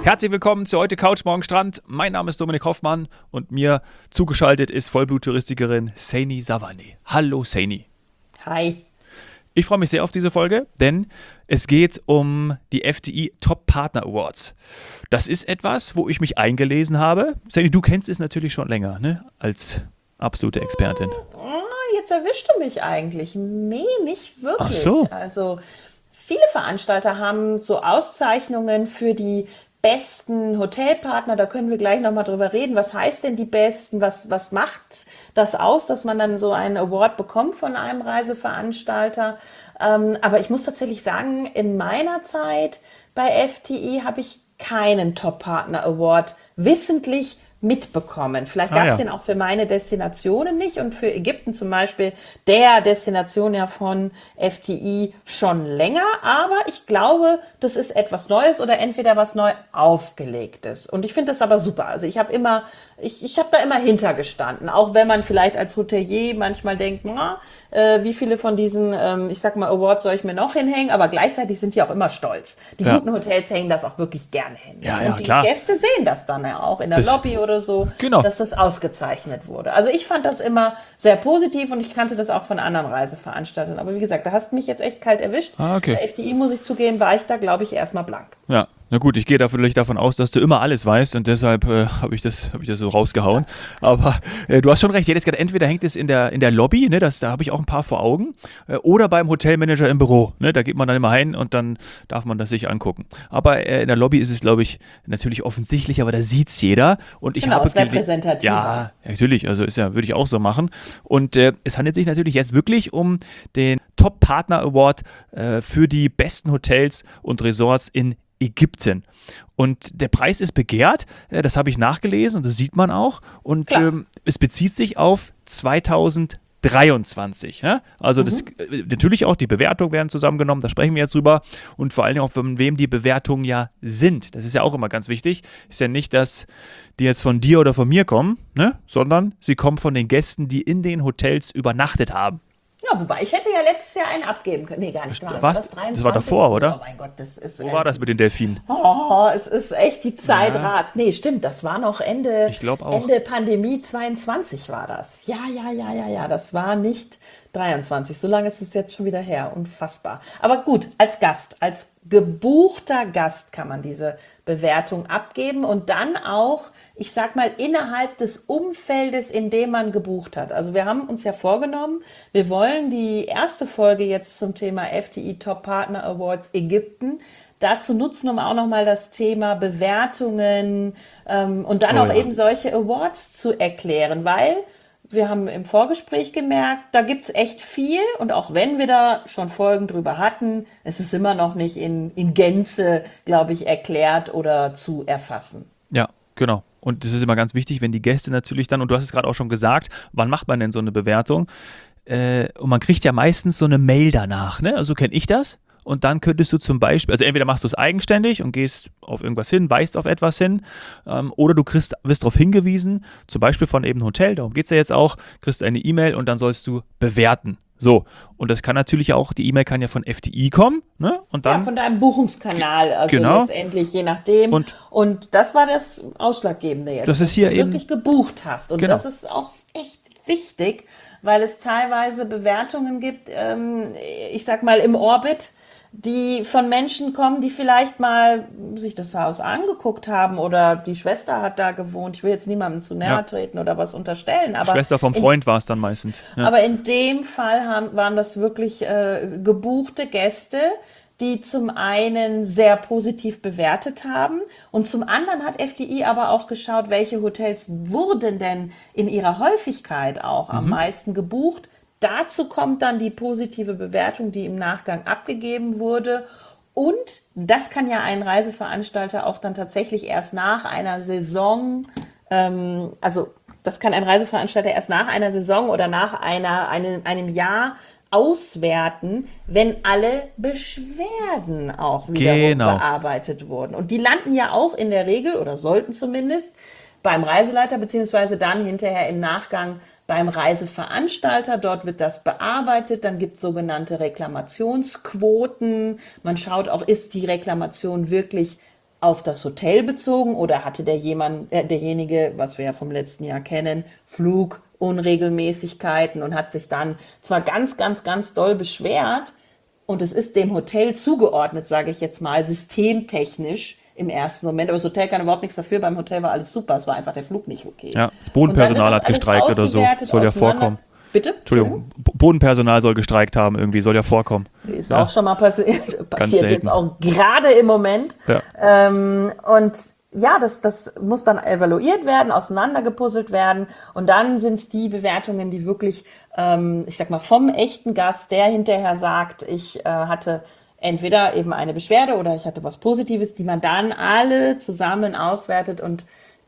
Herzlich willkommen zu heute Couch Morgen Strand. Mein Name ist Dominik Hoffmann und mir zugeschaltet ist Vollblut-Touristikerin Saini Savani. Hallo Saini. Hi. Ich freue mich sehr auf diese Folge, denn es geht um die FDI Top Partner Awards. Das ist etwas, wo ich mich eingelesen habe. Saini, du kennst es natürlich schon länger, ne? Als absolute Expertin. Jetzt erwischst du mich eigentlich. Nee, nicht wirklich. Ach so. Also viele Veranstalter haben so Auszeichnungen für die besten Hotelpartner. Da können wir gleich nochmal drüber reden. Was heißt denn die besten? Was macht das aus, dass man dann so einen Award bekommt von einem Reiseveranstalter? Aber ich muss tatsächlich sagen, in meiner Zeit bei FTI habe ich keinen Top-Partner-Award wissentlich mitbekommen. Vielleicht gab es den auch für meine Destinationen nicht und für Ägypten zum Beispiel, der Destination ja von FTI schon länger. Aber ich glaube, das ist etwas Neues oder entweder was neu aufgelegtes. Und ich finde das aber super. Also ich habe da immer hintergestanden. Auch wenn man vielleicht als Hotelier manchmal denkt, wie viele von diesen, ich sag mal, Awards soll ich mir noch hinhängen? Aber gleichzeitig sind die auch immer stolz. Die guten Hotels hängen das auch wirklich gerne hin. Und die Gäste sehen das dann ja auch in der Lobby oder so, dass das ausgezeichnet wurde. Also ich fand das immer sehr positiv und ich kannte das auch von anderen Reiseveranstaltern. Aber wie gesagt, da hast du mich jetzt echt kalt erwischt. Bei FDI, muss ich zugeben, war ich da, glaube ich, erstmal blank. Ja. Na gut, ich gehe da vielleicht davon aus, dass du immer alles weißt und deshalb habe ich das so rausgehauen. Aber du hast schon recht, jetzt gerade entweder hängt es in der Lobby, ne, da habe ich auch ein paar vor Augen, oder beim Hotelmanager im Büro. Ne, da geht man dann immer hin und dann darf man das sich angucken. Aber in der Lobby ist es, glaube ich, natürlich offensichtlich, aber da sieht es jeder. Und ich habe ist repräsentativ. Ja, natürlich, also würde ich auch so machen. Und es handelt sich natürlich jetzt wirklich um den Top Partner Award für die besten Hotels und Resorts in Ägypten. Und der Preis ist begehrt, das habe ich nachgelesen und das sieht man auch. Und es bezieht sich auf 2023. Ja? Also natürlich auch die Bewertungen werden zusammengenommen, da sprechen wir jetzt drüber. Und vor allem auch, von wem die Bewertungen ja sind. Das ist ja auch immer ganz wichtig. Ist ja nicht, dass die jetzt von dir oder von mir kommen, ne? Sondern sie kommen von den Gästen, die in den Hotels übernachtet haben. Ja, wobei ich hätte ja letztes Jahr einen abgeben können. Nee, gar nicht. Was? Das war davor, oder? Oh mein Gott, das ist... Wo war das mit den Delfinen? Oh, es ist echt, die Zeit rast. Nee, stimmt, das war noch Ende Pandemie 22 war das. Ja, das war nicht 23. So lange ist es jetzt schon wieder her. Unfassbar. Aber gut, als Gast, als gebuchter Gast kann man diese Bewertung abgeben und dann auch, ich sag mal, innerhalb des Umfeldes, in dem man gebucht hat. Also wir haben uns ja vorgenommen, wir wollen die erste Folge jetzt zum Thema FDI Top Partner Awards Ägypten dazu nutzen, um auch nochmal das Thema Bewertungen und dann auch eben solche Awards zu erklären, weil wir haben im Vorgespräch gemerkt, da gibt's echt viel und auch wenn wir da schon Folgen drüber hatten, es ist immer noch nicht in Gänze, glaube ich, erklärt oder zu erfassen. Ja, genau. Und das ist immer ganz wichtig, wenn die Gäste natürlich dann, und du hast es gerade auch schon gesagt, wann macht man denn so eine Bewertung? Und man kriegt ja meistens so eine Mail danach, ne? Also kenne ich das. Und dann könntest du zum Beispiel, also entweder machst du es eigenständig und gehst auf irgendwas hin, weist auf etwas hin, oder du wirst darauf hingewiesen, zum Beispiel von eben einem Hotel, darum geht es ja jetzt auch, kriegst eine E-Mail und dann sollst du bewerten. So, und das kann natürlich auch, die E-Mail kann ja von FDI kommen, ne? Und dann, von deinem Buchungskanal, also letztendlich, je nachdem. Und das war das Ausschlaggebende jetzt, dass du wirklich gebucht hast. Und das ist auch echt wichtig, weil es teilweise Bewertungen gibt, ich sag mal im Orbit, die von Menschen kommen, die vielleicht mal sich das Haus angeguckt haben oder die Schwester hat da gewohnt. Ich will jetzt niemandem zu nahe treten oder was unterstellen. Aber Schwester vom Freund war es dann meistens. Ja. Aber in dem Fall waren das wirklich gebuchte Gäste, die zum einen sehr positiv bewertet haben und zum anderen hat FDI aber auch geschaut, welche Hotels wurden denn in ihrer Häufigkeit auch am meisten gebucht. Dazu kommt dann die positive Bewertung, die im Nachgang abgegeben wurde. Und das kann ja ein Reiseveranstalter auch dann tatsächlich erst nach einer Saison, das kann ein Reiseveranstalter erst nach einer Saison oder nach einem Jahr auswerten, wenn alle Beschwerden auch wiederum bearbeitet wurden. Und die landen ja auch in der Regel, oder sollten zumindest, beim Reiseleiter, beziehungsweise dann hinterher im Nachgang beim Reiseveranstalter. Dort wird das bearbeitet. Dann gibt es sogenannte Reklamationsquoten. Man schaut auch, ist die Reklamation wirklich auf das Hotel bezogen oder hatte derjenige, was wir ja vom letzten Jahr kennen, Flugunregelmäßigkeiten und hat sich dann zwar ganz, ganz, ganz doll beschwert und es ist dem Hotel zugeordnet, sage ich jetzt mal, systemtechnisch im ersten Moment, aber das Hotel kann überhaupt nichts dafür, beim Hotel war alles super, es war einfach der Flug nicht okay. Ja, das Bodenpersonal hat gestreikt oder so, soll ja vorkommen. Bitte? Entschuldigung, Bodenpersonal soll gestreikt haben, irgendwie, soll ja vorkommen. Ist auch schon mal passiert. Passiert selten. jetzt auch gerade im Moment. Ja. Und ja, das muss dann evaluiert werden, auseinandergepuzzelt werden. Und dann sind es die Bewertungen, die wirklich, ich sag mal, vom echten Gast, der hinterher sagt, ich hatte entweder eben eine Beschwerde oder ich hatte was Positives, die man dann alle zusammen auswertet und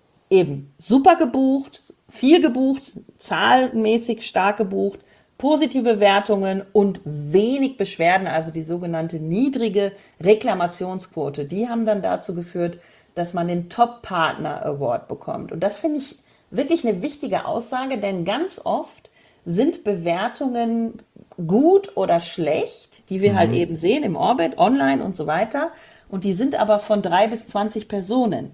eben super gebucht, viel gebucht, zahlenmäßig stark gebucht, positive Bewertungen und wenig Beschwerden, also die sogenannte niedrige Reklamationsquote, die haben dann dazu geführt, dass man den Top-Partner Award bekommt. Und das finde ich wirklich eine wichtige Aussage, denn ganz oft sind Bewertungen gut oder schlecht, die wir halt eben sehen im Orbit, online und so weiter, und die sind aber von 3 bis 20 Personen.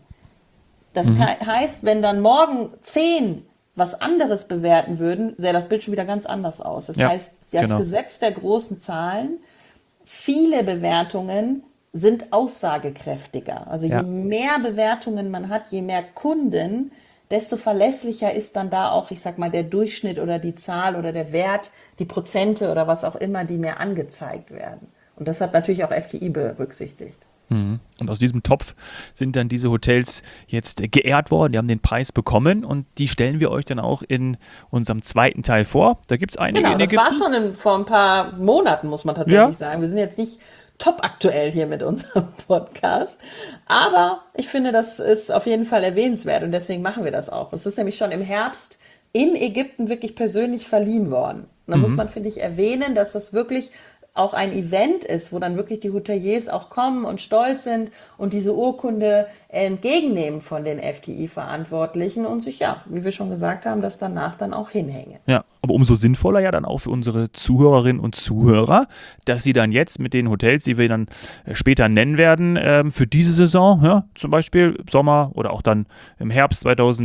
Das heißt, wenn dann morgen 10 was anderes bewerten würden, sähe das Bild schon wieder ganz anders aus. Das heißt, das Gesetz der großen Zahlen, viele Bewertungen sind aussagekräftiger. Also je mehr Bewertungen man hat, je mehr Kunden, desto verlässlicher ist dann da auch, ich sag mal, der Durchschnitt oder die Zahl oder der Wert, die Prozente oder was auch immer, die mir angezeigt werden. Und das hat natürlich auch FTI berücksichtigt. Und aus diesem Topf sind dann diese Hotels jetzt geehrt worden, die haben den Preis bekommen und die stellen wir euch dann auch in unserem zweiten Teil vor. Da gibt es einige in Ägypten. Das war schon vor ein paar Monaten, muss man tatsächlich sagen. Wir sind jetzt nicht top aktuell hier mit unserem Podcast, aber ich finde, das ist auf jeden Fall erwähnenswert und deswegen machen wir das auch. Es ist nämlich schon im Herbst in Ägypten wirklich persönlich verliehen worden. Und da muss man, finde ich, erwähnen, dass das wirklich auch ein Event ist, wo dann wirklich die Hoteliers auch kommen und stolz sind und diese Urkunde entgegennehmen von den FTI-Verantwortlichen und sich, ja, wie wir schon gesagt haben, das danach dann auch hinhängen. Ja, aber umso sinnvoller ja dann auch für unsere Zuhörerinnen und Zuhörer, dass sie dann jetzt mit den Hotels, die wir dann später nennen werden, für diese Saison, ja, zum Beispiel Sommer oder auch dann im Herbst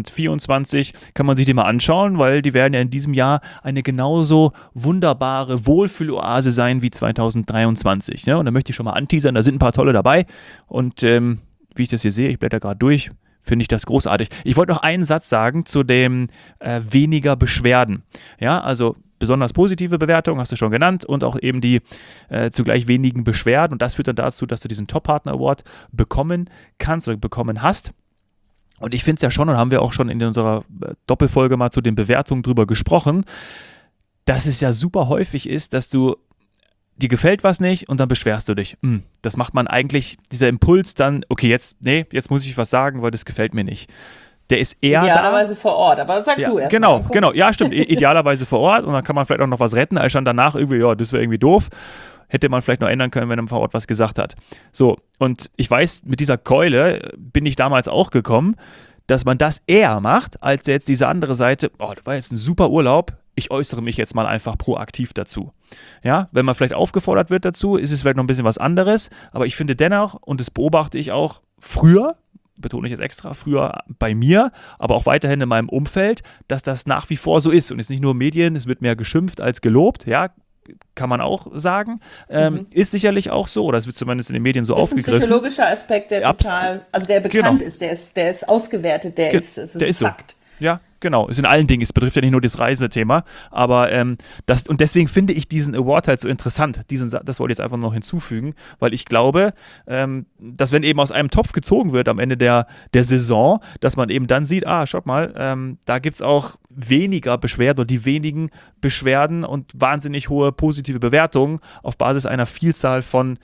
2024, kann man sich die mal anschauen, weil die werden ja in diesem Jahr eine genauso wunderbare Wohlfühloase sein wie 2023. Ja? Und da möchte ich schon mal anteasern, da sind ein paar tolle dabei und wie ich das hier sehe, ich blätter gerade durch, finde ich das großartig. Ich wollte noch einen Satz sagen zu dem weniger Beschwerden. Ja, also besonders positive Bewertungen hast du schon genannt und auch eben die zugleich wenigen Beschwerden. Und das führt dann dazu, dass du diesen Top-Partner Award bekommen kannst oder bekommen hast. Und ich finde es ja schon, und haben wir auch schon in unserer Doppelfolge mal zu den Bewertungen drüber gesprochen, dass es ja super häufig ist, dass dir gefällt was nicht und dann beschwerst du dich. Das macht man eigentlich, dieser Impuls dann, okay, jetzt muss ich was sagen, weil das gefällt mir nicht. Der ist eher idealerweise vor Ort, aber sag du erst. Genau, ja stimmt, idealerweise vor Ort und dann kann man vielleicht auch noch was retten, als dann danach irgendwie, ja, das wäre irgendwie doof. Hätte man vielleicht noch ändern können, wenn er vor Ort was gesagt hat. So, und ich weiß, mit dieser Keule bin ich damals auch gekommen, dass man das eher macht, als jetzt diese andere Seite, das war jetzt ein super Urlaub, ich äußere mich jetzt mal einfach proaktiv dazu. Ja, wenn man vielleicht aufgefordert wird dazu, ist es vielleicht noch ein bisschen was anderes, aber ich finde dennoch, und das beobachte ich auch früher, betone ich jetzt extra, früher bei mir, aber auch weiterhin in meinem Umfeld, dass das nach wie vor so ist und jetzt nicht nur Medien, es wird mehr geschimpft als gelobt, ja, kann man auch sagen, ist sicherlich auch so, oder es wird zumindest in den Medien so aufgegriffen. Das ist ein psychologischer Aspekt, der total, also der bekannt ist, der ist ausgewertet, es ist ein Fakt. So. Ja, genau. Ist in allen Dingen. Es betrifft ja nicht nur das Reisethema. Aber und deswegen finde ich diesen Award halt so interessant. Das wollte ich jetzt einfach noch hinzufügen, weil ich glaube, dass wenn eben aus einem Topf gezogen wird am Ende der Saison, dass man eben dann sieht, schaut mal, da gibt es auch weniger Beschwerden und die wenigen Beschwerden und wahnsinnig hohe positive Bewertungen auf Basis einer Vielzahl von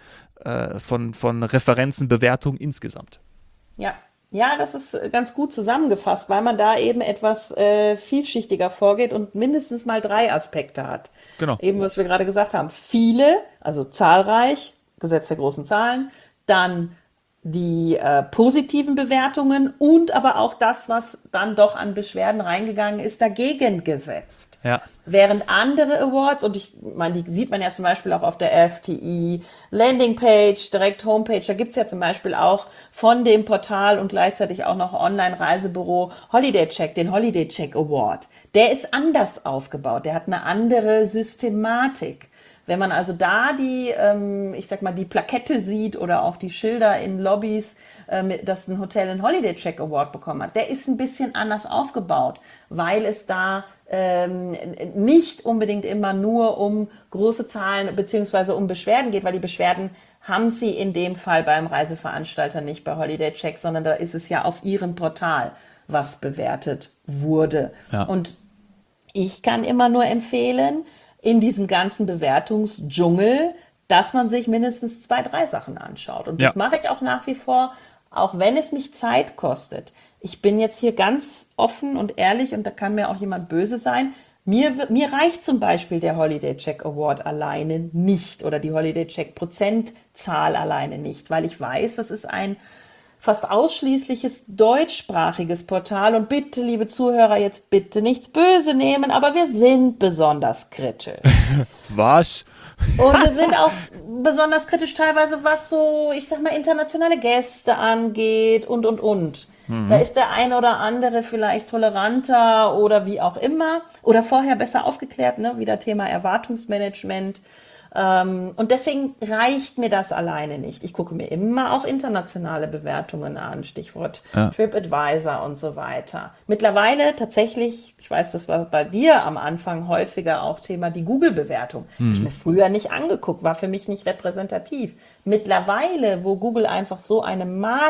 Referenzen, Bewertungen insgesamt. Ja, das ist ganz gut zusammengefasst, weil man da eben etwas vielschichtiger vorgeht und mindestens mal 3 Aspekte hat. Genau. Eben, was wir gerade gesagt haben. Viele, also zahlreich, Gesetz der großen Zahlen, dann die positiven Bewertungen und aber auch das, was dann doch an Beschwerden reingegangen ist, dagegen gesetzt. Ja. Während andere Awards, und ich meine, die sieht man ja zum Beispiel auch auf der FTI Landingpage, direkt Homepage, da gibt's ja zum Beispiel auch von dem Portal und gleichzeitig auch noch Online-Reisebüro Holiday Check, den Holiday Check Award. Der ist anders aufgebaut, der hat eine andere Systematik. Wenn man also da die, ich sag mal, die Plakette sieht oder auch die Schilder in Lobbys, dass ein Hotel einen Holiday Check Award bekommen hat, der ist ein bisschen anders aufgebaut, weil es da nicht unbedingt immer nur um große Zahlen beziehungsweise um Beschwerden geht, weil die Beschwerden haben sie in dem Fall beim Reiseveranstalter nicht bei Holiday Check, sondern da ist es ja auf ihrem Portal, was bewertet wurde. Ja. Und ich kann immer nur empfehlen, in diesem ganzen Bewertungsdschungel, dass man sich mindestens 2, 3 Sachen anschaut. Und das mache ich auch nach wie vor, auch wenn es mich Zeit kostet. Ich bin jetzt hier ganz offen und ehrlich und da kann mir auch jemand böse sein. Mir reicht zum Beispiel der Holiday Check Award alleine nicht oder die Holiday Check Prozentzahl alleine nicht, weil ich weiß, das ist ein fast ausschließliches deutschsprachiges Portal und bitte, liebe Zuhörer, jetzt bitte nichts böse nehmen, aber wir sind besonders kritisch. Was? Und wir sind auch besonders kritisch teilweise, was so, ich sag mal, internationale Gäste angeht und. Da ist der eine oder andere vielleicht toleranter oder wie auch immer oder vorher besser aufgeklärt, ne? Wieder Thema Erwartungsmanagement. Und deswegen reicht mir das alleine nicht. Ich gucke mir immer auch internationale Bewertungen an, Stichwort TripAdvisor und so weiter. Mittlerweile tatsächlich, ich weiß, das war bei dir am Anfang häufiger auch Thema, die Google-Bewertung. Habe ich mir früher nicht angeguckt, war für mich nicht repräsentativ. Mittlerweile, wo Google einfach so eine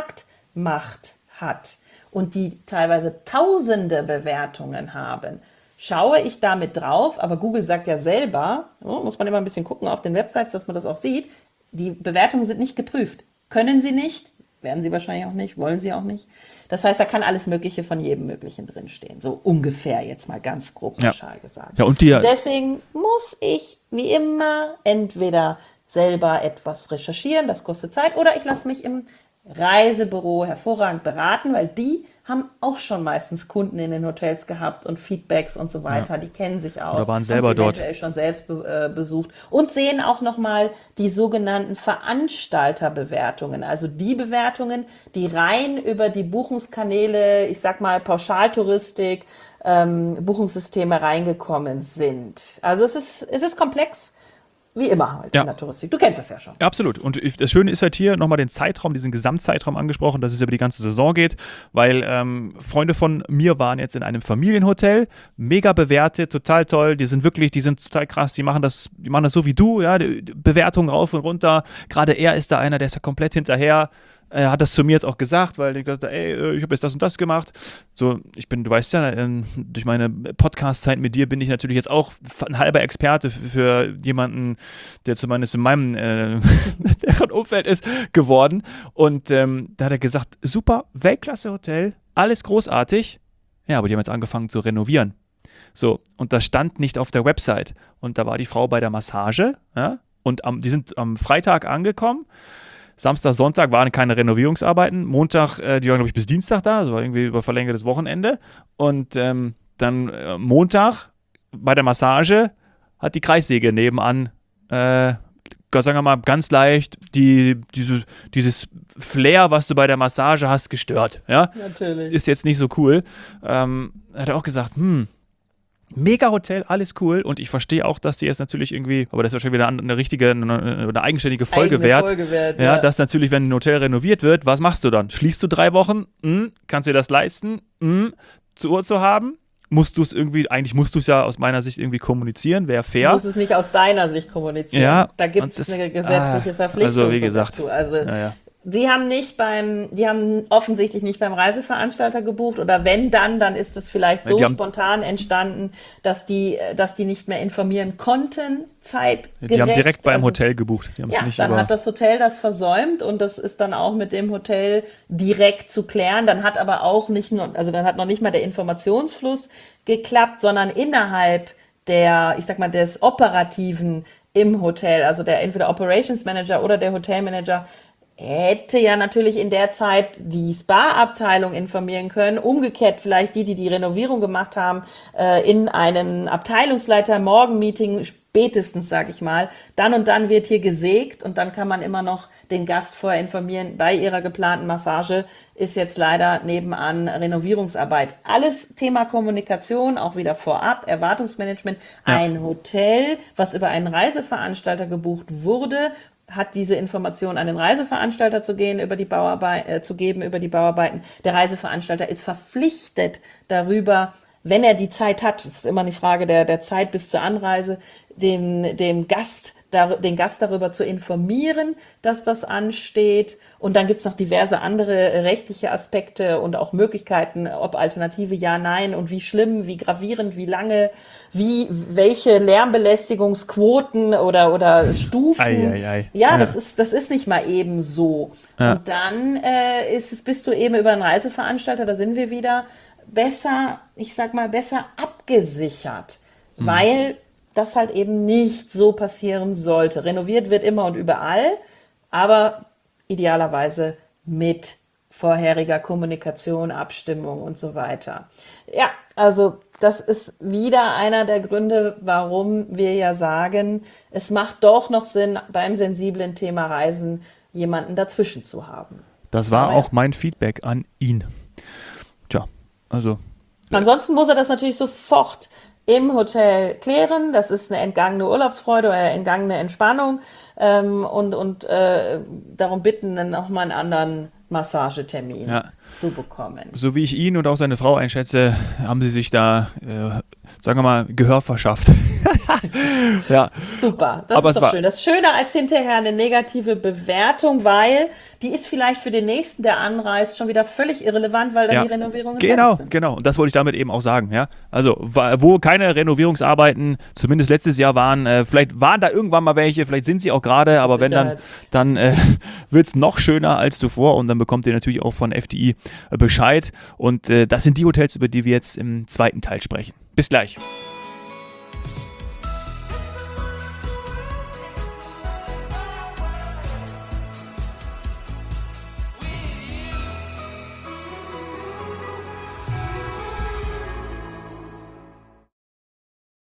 Marktmacht hat und die teilweise tausende Bewertungen haben, schaue ich damit drauf, aber Google sagt ja selber, muss man immer ein bisschen gucken auf den Websites, dass man das auch sieht, die Bewertungen sind nicht geprüft. Können sie nicht, werden sie wahrscheinlich auch nicht, wollen sie auch nicht. Das heißt, da kann alles Mögliche von jedem Möglichen drinstehen. So ungefähr jetzt mal ganz grob pauschal gesagt. Ja, und deswegen muss ich wie immer entweder selber etwas recherchieren, das kostet Zeit, oder ich lasse mich im Reisebüro hervorragend beraten, weil die haben auch schon meistens Kunden in den Hotels gehabt und Feedbacks und so weiter. Die kennen sich aus. Oder waren selber haben sie dort. eventuell schon selbst besucht und sehen auch nochmal die sogenannten Veranstalterbewertungen. Also die Bewertungen, die rein über die Buchungskanäle, ich sag mal Pauschaltouristik, Buchungssysteme reingekommen sind. Also es ist komplex. Wie immer halt in der Touristik. Du kennst das ja schon. Ja, absolut. Und das Schöne ist halt hier nochmal den Zeitraum, diesen Gesamtzeitraum angesprochen, dass es über die ganze Saison geht, weil Freunde von mir waren jetzt in einem Familienhotel, mega bewertet, total toll, die sind total krass, die machen das so wie du, ja, die Bewertungen rauf und runter. Gerade er ist da einer, der ist ja komplett hinterher. Er hat das zu mir jetzt auch gesagt, weil ich gesagt habe, ich habe jetzt das und das gemacht. So, du weißt ja, durch meine Podcast-Zeit mit dir bin ich natürlich jetzt auch ein halber Experte für jemanden, der zumindest in meinem deren Umfeld ist, geworden. Und da hat er gesagt, super, Weltklasse-Hotel, alles großartig. Ja, aber die haben jetzt angefangen zu renovieren. So, und das stand nicht auf der Website. Und da war die Frau bei der Massage, ja, und die sind am Freitag angekommen. Samstag, Sonntag waren keine Renovierungsarbeiten. Montag, die waren, glaube ich, bis Dienstag da. Das war irgendwie über verlängertes Wochenende. Und dann Montag bei der Massage hat die Kreissäge nebenan, sagen wir mal, ganz leicht dieses Flair, was du bei der Massage hast, gestört. Ja? Natürlich. Ist jetzt nicht so cool. Hat er auch gesagt, mega Hotel, alles cool. Und ich verstehe auch, dass die jetzt natürlich irgendwie, aber das ist wahrscheinlich wieder eine eigenständige Folge wert. Ja, dass natürlich, wenn ein Hotel renoviert wird, was machst du dann? Schließt du 3 Wochen? Kannst du dir das leisten? Zur Uhr zu haben? Eigentlich musst du es ja aus meiner Sicht irgendwie kommunizieren, wäre fair. Du musst es nicht aus deiner Sicht kommunizieren. Ja, da gibt es eine gesetzliche Verpflichtung also wie gesagt, dazu. Also die haben offensichtlich nicht beim Reiseverandstalter gebucht oder wenn dann ist es vielleicht so spontan entstanden, dass die nicht mehr informieren konnten, zeitgerecht. Die haben direkt beim Hotel gebucht. Dann hat das Hotel das versäumt und das ist dann auch mit dem Hotel direkt zu klären. Dann hat aber auch dann hat noch nicht mal der Informationsfluss geklappt, sondern innerhalb des Operativen im Hotel, also der entweder Operations Manager oder der Hotelmanager, hätte ja natürlich in der Zeit die Spa-Abteilung informieren können. Umgekehrt vielleicht die Renovierung gemacht haben, in einem Abteilungsleiter-Morgen-Meeting spätestens, sag ich mal, dann und dann wird hier gesägt und dann kann man immer noch den Gast vorher informieren, bei ihrer geplanten Massage ist jetzt leider nebenan Renovierungsarbeit. Alles Thema Kommunikation, auch wieder vorab, Erwartungsmanagement. Ja. Ein Hotel, was über einen Reiseveranstalter gebucht wurde, hat diese Information an den Reiseveranstalter zu geben über die Bauarbeiten. Der Reiseveranstalter ist verpflichtet darüber, wenn er die Zeit hat, das ist immer eine Frage der Zeit bis zur Anreise, den Gast darüber zu informieren, dass das ansteht. Und dann gibt's noch diverse andere rechtliche Aspekte und auch Möglichkeiten, ob Alternative ja, nein und wie schlimm, wie gravierend, wie lange, welche Lärmbelästigungsquoten oder Stufen. Ei. Ja, das ist nicht mal eben so. Ja. Und dann bist du eben über einen Reiseveranstalter, da sind wir wieder, besser abgesichert, weil das halt eben nicht so passieren sollte. Renoviert wird immer und überall, aber idealerweise mit vorheriger Kommunikation, Abstimmung und so weiter. Ja, also das ist wieder einer der Gründe, warum wir ja sagen, es macht doch noch Sinn, beim sensiblen Thema Reisen jemanden dazwischen zu haben. Das war auch mein Feedback an ihn. Tja, also. Ansonsten muss er das natürlich sofort im Hotel klären. Das ist eine entgangene Urlaubsfreude oder entgangene Entspannung und darum bitten, dann nochmal einen anderen Massagetermin zu bekommen. So wie ich ihn und auch seine Frau einschätze, haben sie sich da, sagen wir mal, Gehör verschafft. Ja. Super, das ist doch schön. Das ist schöner als hinterher eine negative Bewertung, weil die ist vielleicht für den Nächsten, der anreist, schon wieder völlig irrelevant, weil da die Renovierungen fertig sind. Genau. Und das wollte ich damit eben auch sagen. Ja? Also, wo keine Renovierungsarbeiten, zumindest letztes Jahr waren, vielleicht waren da irgendwann mal welche, vielleicht sind sie auch gerade, aber wenn dann wird es noch schöner als zuvor und dann bekommt ihr natürlich auch von FDI Bescheid. Und das sind die Hotels, über die wir jetzt im zweiten Teil sprechen. Bis gleich.